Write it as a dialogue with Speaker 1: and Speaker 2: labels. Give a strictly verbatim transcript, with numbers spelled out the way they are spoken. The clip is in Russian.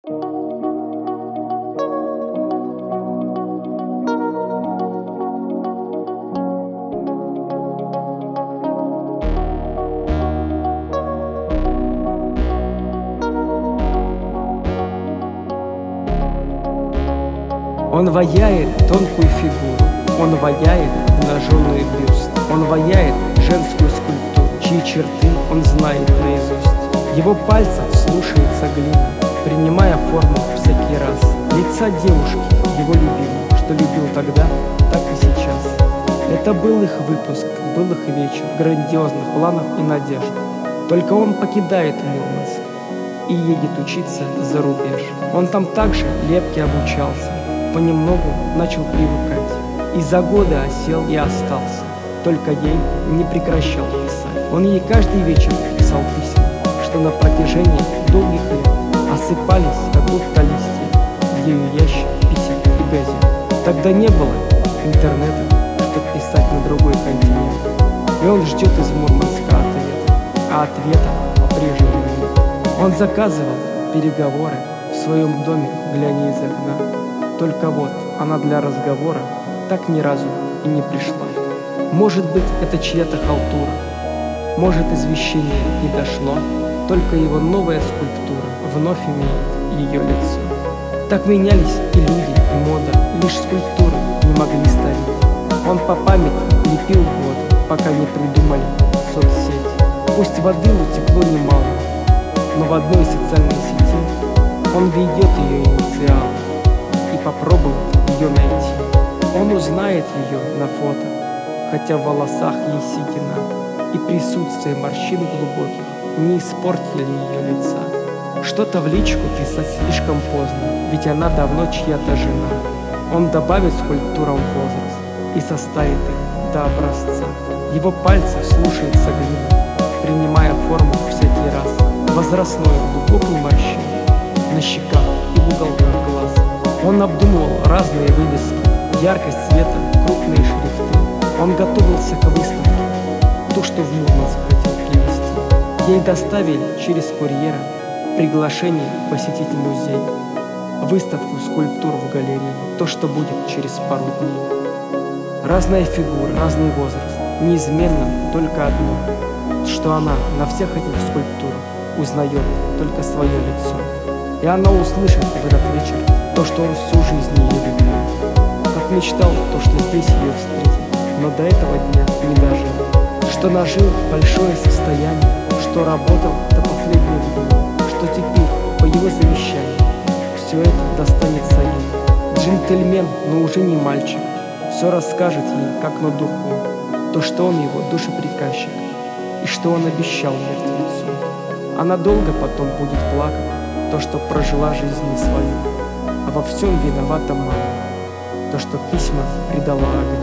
Speaker 1: Он ваяет тонкую фигуру, он ваяет обнаженный бюст, он ваяет женскую скульптуру, чьи черты он знает наизусть. Его пальцев слушается глина, принимая форму всякий раз. Лица девушки, его любимой, что любил тогда, так и сейчас. Это был их выпуск, был их вечер, грандиозных планов и надежд. Только он покидает Мурманск и едет учиться за рубеж. Он там также лепке обучался, понемногу начал привыкать. И за годы осел и остался. Только ей не прекращал писать. Он ей каждый вечер писал письма, что на протяжении долгих лет осыпались, как будто листья, в ее ящик писем и газет. Тогда не было интернета, чтобы писать на другой континент. И он ждет из Мурманска ответа, а ответа по-прежнему нет. Он заказывал переговоры в своем доме, глядя из окна. Только вот она для разговора так ни разу и не пришла. Может быть, это чья-то халтура, может, извещение не дошло, только его новая скульптура вновь имеет ее лицо. Так менялись и люди, и мода, лишь скульптуры не могли стареть. Он по памяти лепил воду, пока не придумали соцсети. Пусть воды утекло немало, но в одной социальной сети он ведет ее инициалы и попробует ее найти. Он узнает ее на фото, хотя в волосах ей седина, и присутствие морщин глубоких не испортили ее лица. Что-то в личку писать слишком поздно, ведь она давно чья-то жена. Он добавит скульптурам возраст и составит их до образца. Его пальцы слушаются глины, принимая форму всякий раз. Возрастную глубокую морщину на щеках и в уголках глаз. Он обдумывал разные вывески, яркость света, крупные шрифты. Он готовился к выставке, то, что в Мурманск хотел привезти. Ей доставили через курьера приглашение посетить музей, выставку скульптур в галерее, то, что будет через пару дней. Разная фигура, разный возраст, неизменно только одно, что она на всех этих скульптурах узнает только свое лицо. И она услышит в этот вечер то, что он всю жизнь ее любил, как мечтал то, что здесь ее встретит, но до этого дня не дожил, что нажил большое состояние, что работал до последних дней, что теперь по его завещанию все это достанется ей. Джентльмен, но уже не мальчик, все расскажет ей, как на духу, то, что он его душеприказчик, и что он обещал мертвецу. Она долго потом будет плакать, то, что прожила жизнь не свою, а во всем виновата мама, то, что письма предала огню.